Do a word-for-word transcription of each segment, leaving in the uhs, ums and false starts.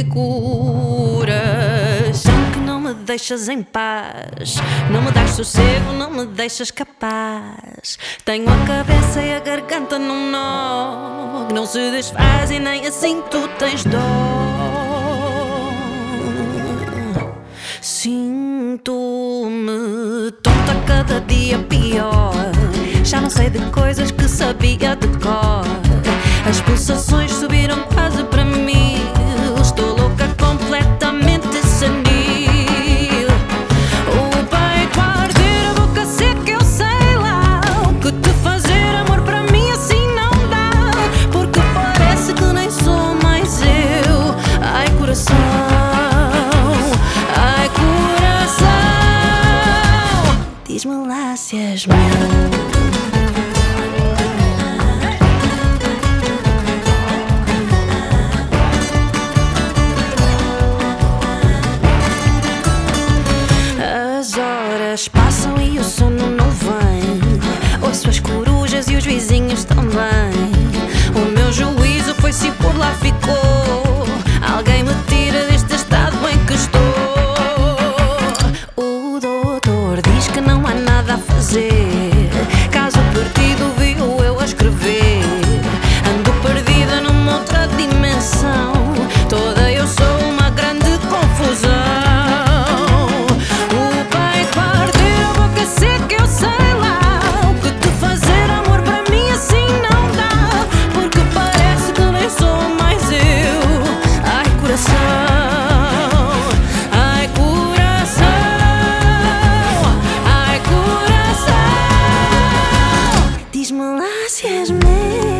curas. Que não me deixas em paz, não me dás sossego, não me deixas capaz. Tenho a cabeça e a garganta num nó que não se desfaz e nem assim tu tens dó. Sinto-me tonta cada dia pior. Já não sei de coisas que sabia de cor. As pulsações subiram quase para mil. Estou louca, completamente senil. O peito a arder, a boca seca, eu sei lá o que te fazer. Amor para mim assim não dá, porque parece que nem sou mais eu. Ai coração, ai coração, diz-me lá se és meu. Passam e o sono não vem. Ouço as corujas e os vizinhos também. O meu juízo foi se por lá ficou. Alguém me tira deste estado em que estou. O doutor diz que não há nada a fazer. Caso perdido viu eu a escrever. Ando perdida numa outra dimensão. Toda eu sou uma grande confusão. Se és meu.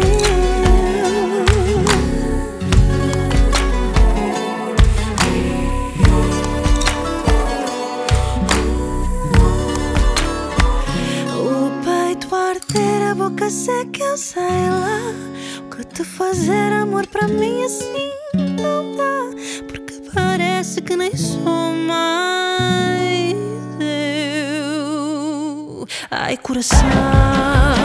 O peito a arder, a boca seca, eu sei lá o que te fazer. Amor para mim assim não dá, porque parece que nem sou mais eu. Ai coração,